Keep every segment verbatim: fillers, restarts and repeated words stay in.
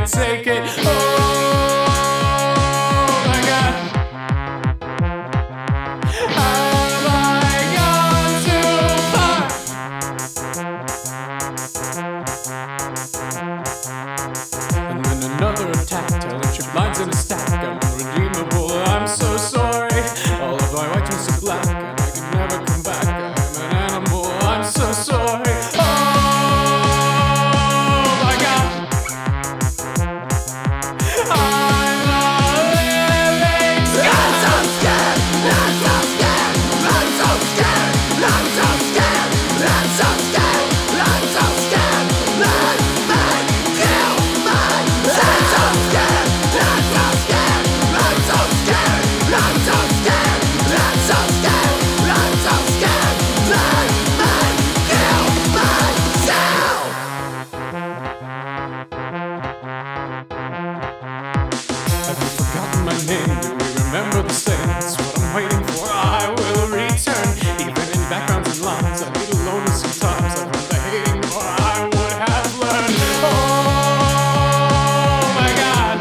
take it. Oh my God. Have I gone too far? And then another attack, telling trip lines in a stack. I'm unredeemable, I'm so sorry. All of my white turns to black, and I can never come back. I'm an animal, I'm so sorry. Oh my God. I'm a living scar. I'm so scared, I'm so scared, I'm so scared, I'm so scared, I'm so scared, I'm so scared, let me kill myself. I'm so scared, I'm so scared, I'm so scared, I'm so scared, I'm so scared, I'm so scared, let me kill myself. Have you forgotten my name? Do we remember the same? That's what I'm waiting for. I will return. Even in backgrounds and lines, I need alone sometimes. I learned the hating more I would have learned. Oh my God.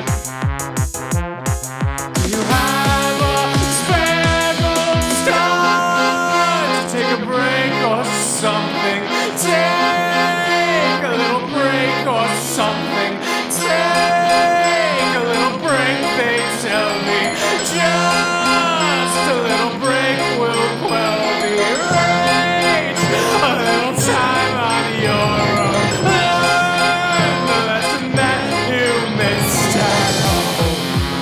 Do you have a spare gold star to take a break or something? Take a little break or something. Take a little break, they tell me. Just a little break will quell the rage. A little time on your own. Learn the lesson that you missed at home.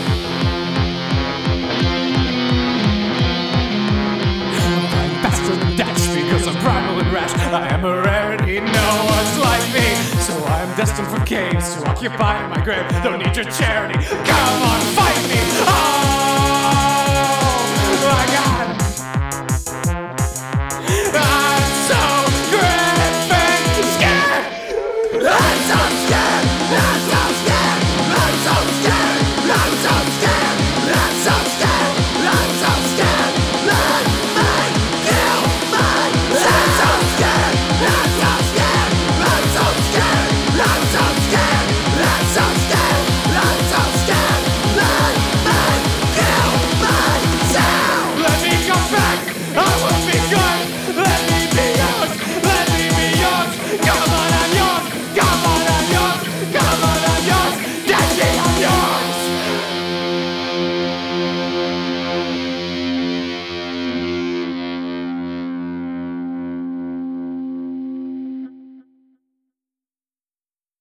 I'm faster than Dash because I'm primal and rash. I am a rarity, no one's like me. So I am destined for caves to occupy my grave. Don't need your charity, come on, fight me. Oh!